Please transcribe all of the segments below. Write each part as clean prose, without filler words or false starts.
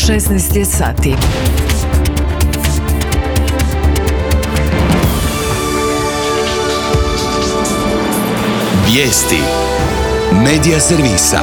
16 je sati. Vijesti Medija servisa.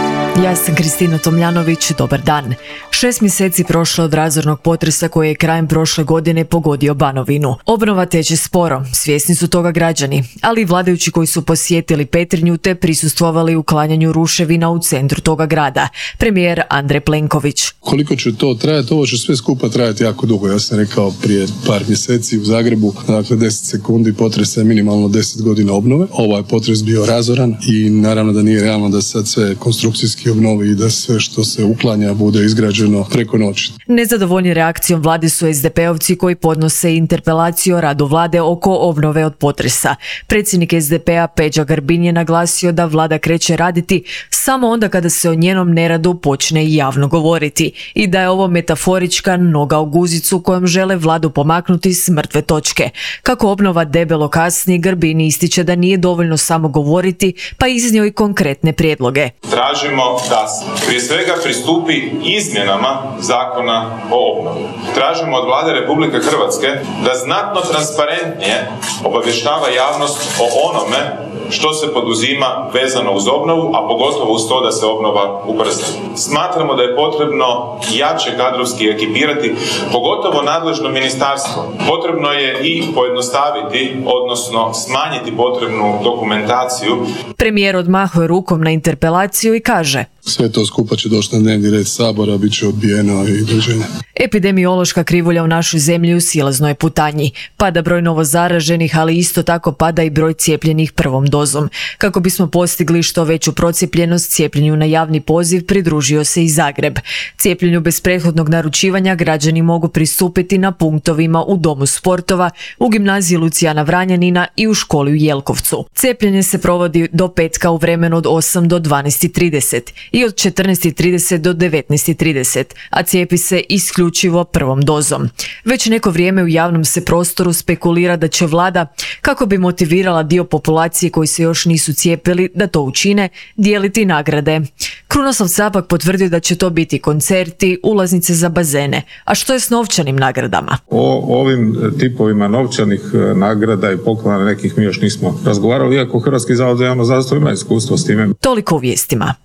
Ja sam Kristina Tomljanović, dobar dan. 6 mjeseci prošlo od razornog potresa koji je krajem prošle godine pogodio Banovinu. Obnova teče sporo, svjesni su toga građani, ali i vladajući koji su posjetili Petrinju te prisustvovali uklanjanju ruševina u centru toga grada. Premijer Andrej Plenković. Koliko će to trajati? Ovo će sve skupa trajati jako dugo. Ja sam rekao prije par mjeseci u Zagrebu, dakle 10 sekundi potresa je minimalno 10 godina obnove. Ovaj potres bio razoran i naravno da nije realno da sad sve konstrukcijski obnovi i da sve što se uklanja bude izgrađeno preko noći. Nezadovoljni reakcijom vlade su SDP-ovci koji podnose interpelaciju o radu vlade oko obnove od potresa. Predsjednik SDP-a Peđa Grbin je naglasio da vlada kreće raditi samo onda kada se o njenom neradu počne i javno govoriti i da je ovo metaforička noga u guzicu kojom žele vladu pomaknuti s mrtve točke. Kako obnova debelo kasni, Grbin ističe da nije dovoljno samo govoriti, pa iznio i konkretne prijedloge. Tražimo da prije svega pristupi izmjenama zakona o obnovi. Tražimo od Vlade Republike Hrvatske da znatno transparentnije obavještava javnost o onome što se poduzima vezano uz obnovu, a pogotovo uz to da se obnova ubrza. Smatramo da je potrebno jače kadrovski ekipirati, pogotovo nadležno ministarstvo. Potrebno je i pojednostaviti, odnosno smanjiti potrebnu dokumentaciju. Premijer odmahuje rukom na interpelaciju i kaže: sve to skupa će doći na dnevni red Sabora, bit će odbijeno i dođenje. Epidemiološka krivulja u našoj zemlji u silaznoj je putanji. Pada broj novozaraženih, ali isto tako pada i broj cijepljenih prvom dozom. Kako bismo postigli što veću procijepljenost, cijepljenju na javni poziv pridružio se i Zagreb. Cijepljenju bez prethodnog naručivanja građani mogu pristupiti na punktovima u Domu sportova, u gimnaziji Lucijana Vranjanina i u školi u Jelkovcu. Cijepljenje se provodi do petka u vremenu od 8 do 12:30 i od 14:30 do 19:30, a cijepi se isključivo prvom dozom. Već neko vrijeme u javnom se prostoru spekulira da će vlada, kako bi motivirala dio populacije koji se još nisu cijepili da to učine, dijeliti nagrade. Krunoslav Capak potvrdio da će to biti koncerti, ulaznice za bazene. A što je s novčanim nagradama? O ovim tipovima novčanih nagrada i poklona nekih mi još nismo razgovarali, iako Hrvatski zavod za javno zdravstvo ima iskustvo s time. Toliko u vijestima.